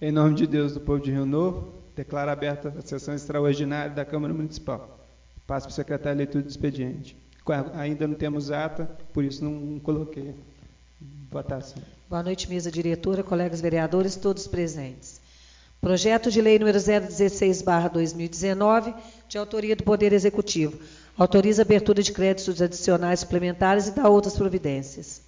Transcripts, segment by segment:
Em nome de Deus, do povo de Rio Novo, declaro aberta a sessão extraordinária da Câmara Municipal. Passo para o secretário de leitura do expediente. Ainda não temos ata, por isso não coloquei votação. Boa noite, mesa diretora, colegas vereadores, todos presentes. Projeto de lei número 016/2019, de autoria do Poder Executivo. Autoriza a abertura de créditos adicionais suplementares e dá outras providências.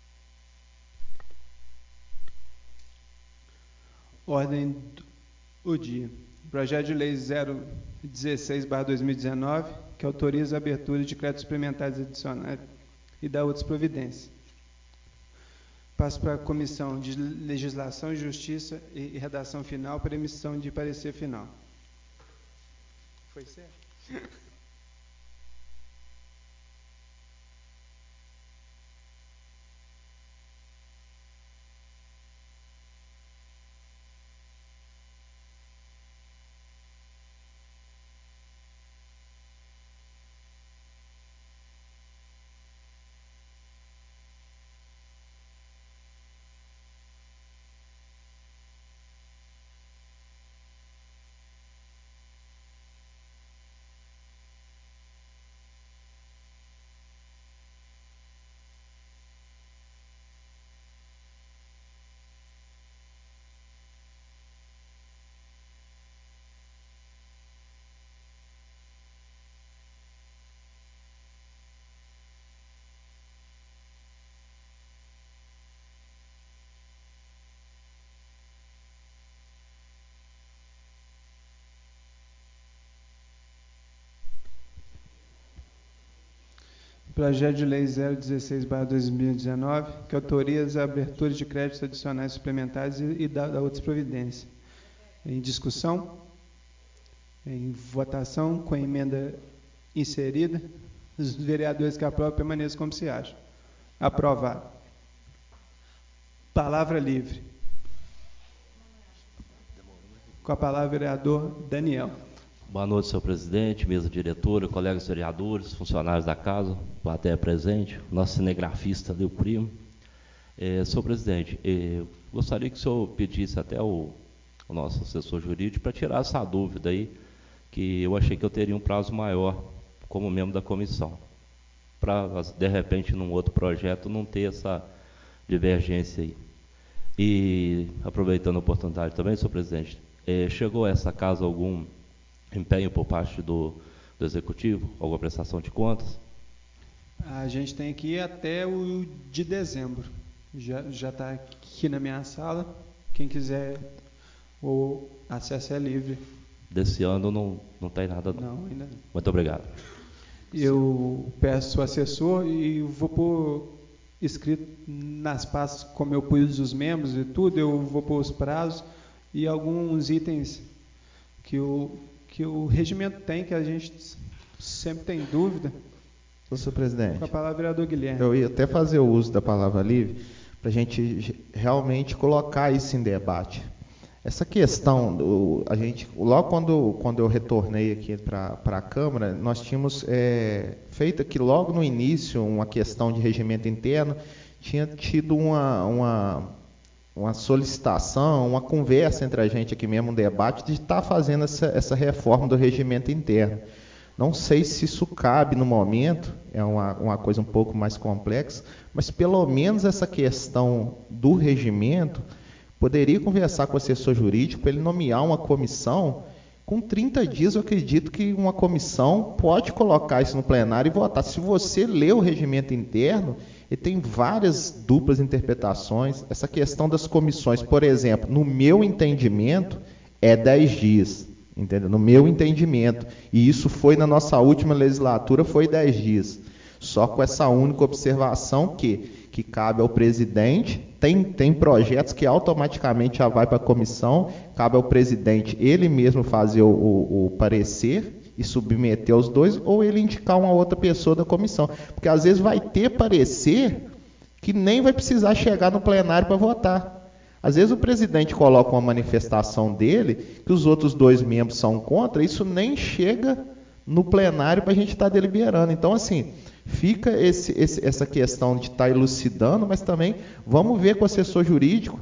Ordem do dia. Projeto de lei 016/2019, que autoriza a abertura de créditos suplementares adicionais e dá outras providências. Passo para a Comissão de Legislação, Justiça e Redação Final para emissão de parecer final. Foi certo? Projeto de lei 016/2019, que autoriza a abertura de créditos adicionais suplementares e dá outras providências. Em discussão, em votação, com a emenda inserida, os vereadores que aprovam permaneçam como se acham. Aprovado. Palavra livre. Com a palavra, vereador Daniel. Boa noite, senhor presidente, mesa diretora, colegas vereadores, funcionários da casa, plateia presente, nosso cinegrafista Leo Primo. Senhor presidente, gostaria que o senhor pedisse até o nosso assessor jurídico para tirar essa dúvida aí, que eu achei que eu teria um prazo maior como membro da comissão, para, de repente, num outro projeto, não ter essa divergência aí. E, aproveitando a oportunidade também, senhor presidente, chegou a essa casa algum empenho por parte do Executivo, alguma prestação de contas? A gente tem que ir até o de dezembro. Já está aqui na minha sala. Quem quiser, o acesso é livre. Desse ano não tem nada? Não, ainda não. Muito obrigado. Eu peço o assessor e vou pôr escrito nas pastas, como eu pus os membros e tudo, eu vou pôr os prazos e alguns itens que o regimento tem, que a gente sempre tem dúvida. Senhor presidente, Com a palavra, vereador Guilherme. Eu ia até fazer o uso da palavra livre para a gente realmente colocar isso em debate. Essa questão, logo quando eu retornei aqui para a Câmara, nós tínhamos feito aqui logo no início uma questão de regimento interno, tinha tido uma solicitação, uma conversa entre a gente aqui mesmo, um debate, de estar fazendo essa reforma do regimento interno. Não sei se isso cabe no momento, é uma coisa um pouco mais complexa, mas pelo menos essa questão do regimento, poderia conversar com o assessor jurídico para ele nomear uma comissão. Com 30 dias, eu acredito que uma comissão pode colocar isso no plenário e votar. Se você lê o regimento interno, ele tem várias duplas interpretações. Essa questão das comissões, por exemplo, no meu entendimento, é 10 dias. Entendeu? No meu entendimento. E isso foi na nossa última legislatura, foi 10 dias. Só com essa única observação que cabe ao presidente, tem projetos que automaticamente já vai para a comissão, cabe ao presidente ele mesmo fazer o parecer e submeter os dois, ou ele indicar uma outra pessoa da comissão. Porque às vezes vai ter parecer que nem vai precisar chegar no plenário para votar. Às vezes o presidente coloca uma manifestação dele, que os outros dois membros são contra, isso nem chega no plenário para a gente estar deliberando. Então, assim, fica essa questão de estar elucidando, mas também vamos ver com o assessor jurídico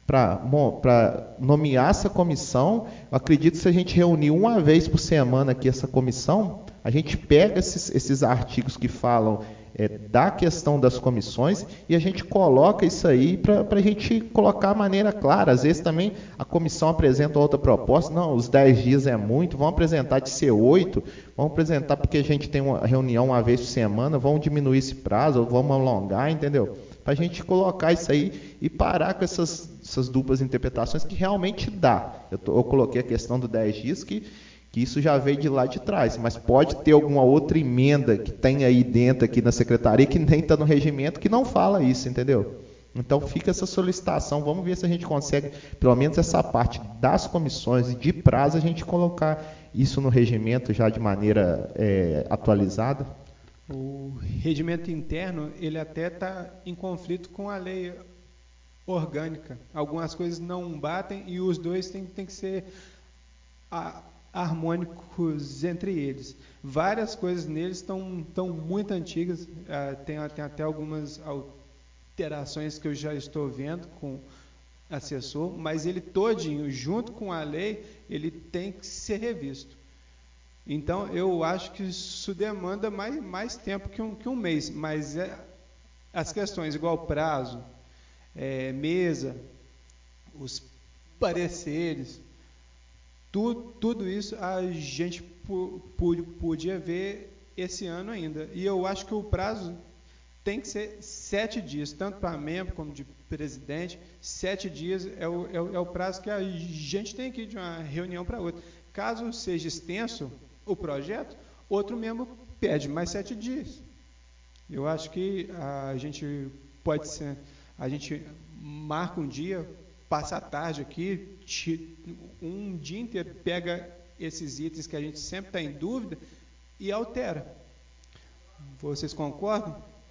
para nomear essa comissão. Eu acredito que se a gente reunir uma vez por semana aqui essa comissão, a gente pega esses artigos que falam da questão das comissões e a gente coloca isso aí para a gente colocar a maneira clara. Às vezes também a comissão apresenta outra proposta, não, os 10 dias é muito, vamos apresentar de ser 8, vamos apresentar porque a gente tem uma reunião uma vez por semana, vamos diminuir esse prazo, ou vamos alongar, entendeu? Para a gente colocar isso aí e parar com essas duplas interpretações que realmente dá. Eu coloquei a questão do 10 dias que isso já veio de lá de trás, mas pode ter alguma outra emenda que tem aí dentro aqui na secretaria que nem está no regimento que não fala isso, entendeu? Então fica essa solicitação, vamos ver se a gente consegue, pelo menos essa parte das comissões e de prazo, a gente colocar isso no regimento já de maneira atualizada. O regimento interno, ele até está em conflito com a lei orgânica. Algumas coisas não batem e os dois têm que ser harmônicos entre eles. Várias coisas neles estão muito antigas, tem até algumas alterações que eu já estou vendo com assessor, mas ele todinho, junto com a lei, ele tem que ser revisto. Então, eu acho que isso demanda mais tempo que um mês, mas as questões igual prazo, mesa, os pareceres, tudo isso a gente podia ver esse ano ainda. E eu acho que o prazo tem que ser 7 dias, tanto para membro como de presidente. 7 dias é o prazo que a gente tem aqui de uma reunião para outra. Caso seja extenso o projeto, outro membro pede mais 7 dias. Eu acho que a gente pode ser, a gente marca um dia, passa a tarde aqui, um dia inteiro, pega esses itens que a gente sempre está em dúvida e altera. Vocês concordam?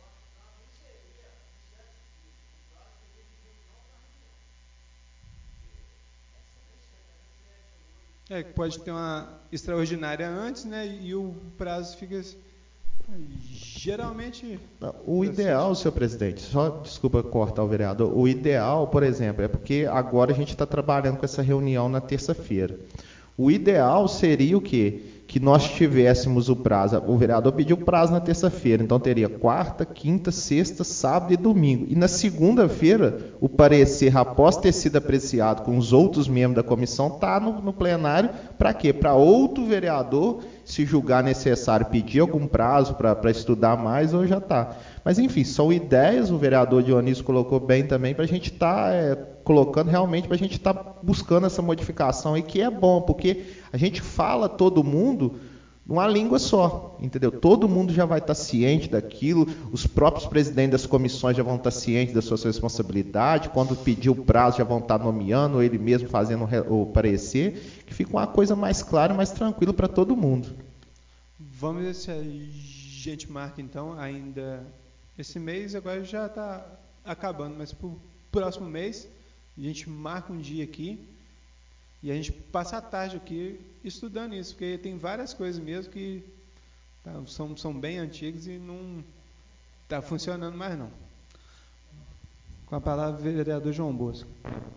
Pode ter uma extraordinária antes, né? E o prazo fica geralmente... O ideal, senhor presidente, só desculpa cortar o vereador, o ideal, por exemplo, é porque agora a gente está trabalhando com essa reunião na terça-feira. O ideal seria o quê? Que nós tivéssemos o prazo, o vereador pediu prazo na terça-feira, então teria quarta, quinta, sexta, sábado e domingo. E na segunda-feira, o parecer, após ter sido apreciado com os outros membros da comissão, está no plenário, para quê? Para outro vereador, se julgar necessário, pedir algum prazo para estudar mais, ou já está. Mas, enfim, são ideias, o vereador Dionísio colocou bem também, para a gente estar colocando realmente, para a gente estar buscando essa modificação, e que é bom, porque a gente fala todo mundo numa língua só, entendeu? Todo mundo já vai estar ciente daquilo, os próprios presidentes das comissões já vão estar cientes das suas responsabilidades, quando pedir o prazo já vão estar nomeando, ou ele mesmo fazendo o parecer, que fica uma coisa mais clara e mais tranquila para todo mundo. Vamos ver se a gente marca, então, ainda esse mês, agora já está acabando, mas para o próximo mês, a gente marca um dia aqui, e a gente passa a tarde aqui estudando isso, porque tem várias coisas mesmo que são bem antigas e não está funcionando mais não. Com a palavra, o vereador João Bosco.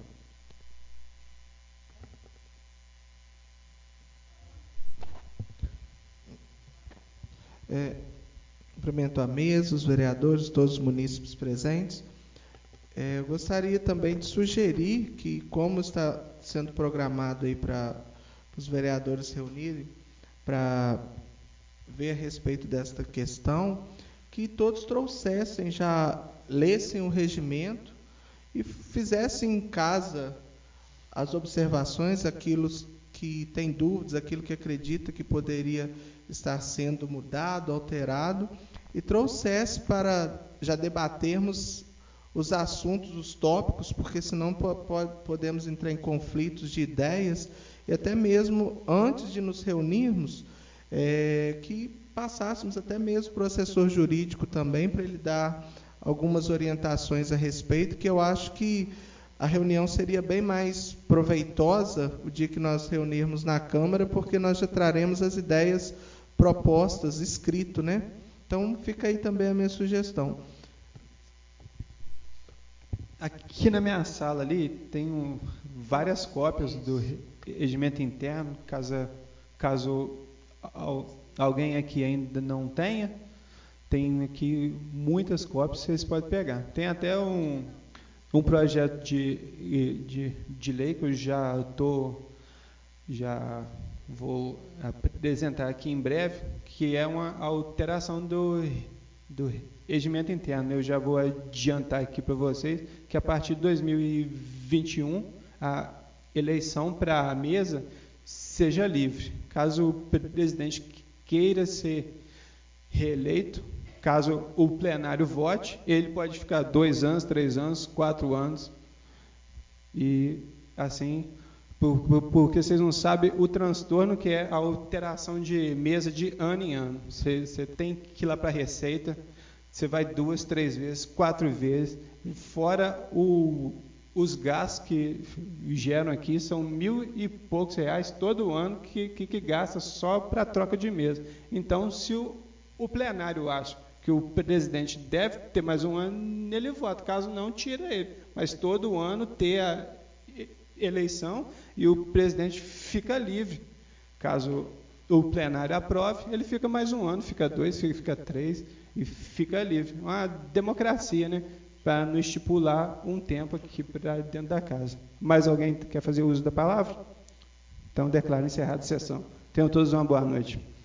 Cumprimento a mesa, os vereadores, todos os munícipes presentes. Eu gostaria também de sugerir que, como está sendo programado aí para os vereadores se reunirem para ver a respeito desta questão, que todos trouxessem, já lessem o regimento e fizessem em casa as observações, aquilo que tem dúvidas, aquilo que acredita que poderia estar sendo mudado, alterado, e trouxesse para já debatermos os assuntos, os tópicos, porque senão podemos entrar em conflitos de ideias, e até mesmo antes de nos reunirmos, que passássemos até mesmo para o assessor jurídico também, para ele dar algumas orientações a respeito, que eu acho que a reunião seria bem mais proveitosa o dia que nós reunirmos na Câmara, porque nós já traremos as ideias propostas, escrito, né? Então, fica aí também a minha sugestão. Aqui na minha sala ali tem várias cópias do regimento interno, caso alguém aqui ainda não tenha, tem aqui muitas cópias, vocês podem pegar. Tem até um projeto de lei que eu já vou apresentar aqui em breve, que é uma alteração do regimento interno. Eu já vou adiantar aqui para vocês que a partir de 2021 a eleição para a mesa seja livre. Caso o presidente queira ser reeleito, caso o plenário vote, ele pode ficar 2 anos, 3 anos, 4 anos. E assim, porque vocês não sabem o transtorno que é a alteração de mesa de ano em ano. Você tem que ir lá para a Receita, você vai 2, 3 vezes, 4 vezes, fora os gastos que geram aqui, são R$1.000 e poucos todo ano que gasta só para troca de mesa. Então, se o plenário acha que o presidente deve ter mais um ano, ele vota, caso não, tira ele. Mas todo ano ter a eleição e o presidente fica livre. Caso o plenário aprove, ele fica mais um ano, fica 2, fica 3 e fica livre. Uma democracia, né? Para não estipular um tempo aqui para dentro da casa. Mais alguém quer fazer uso da palavra? Então, declaro encerrada a sessão. Tenham todos uma boa noite.